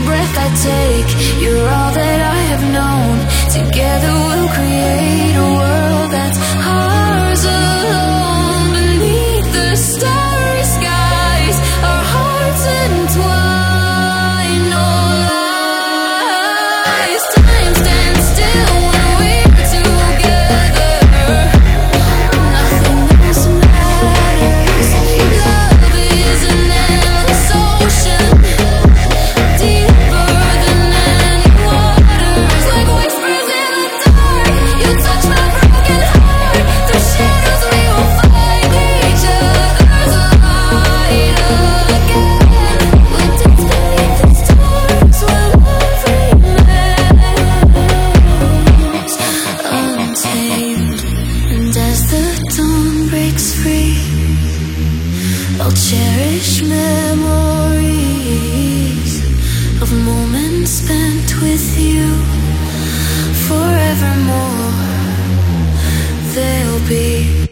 breath I take, you're all that I have known. Together we'll create a world that's ours alone. Beneath the starry skies, our hearts entwine. No lies. Time stands still when we're together. Nothing else matters. Love is an endless ocean, deeper than any waters. Like whispers in the dark, you touch my broken heart. Through shadows we will find each other's light again. We'll dance beneath the stars while love remains untamed. And as the dawn breaks free, I'll cherish memories of moments spent with you. Forevermore they'll be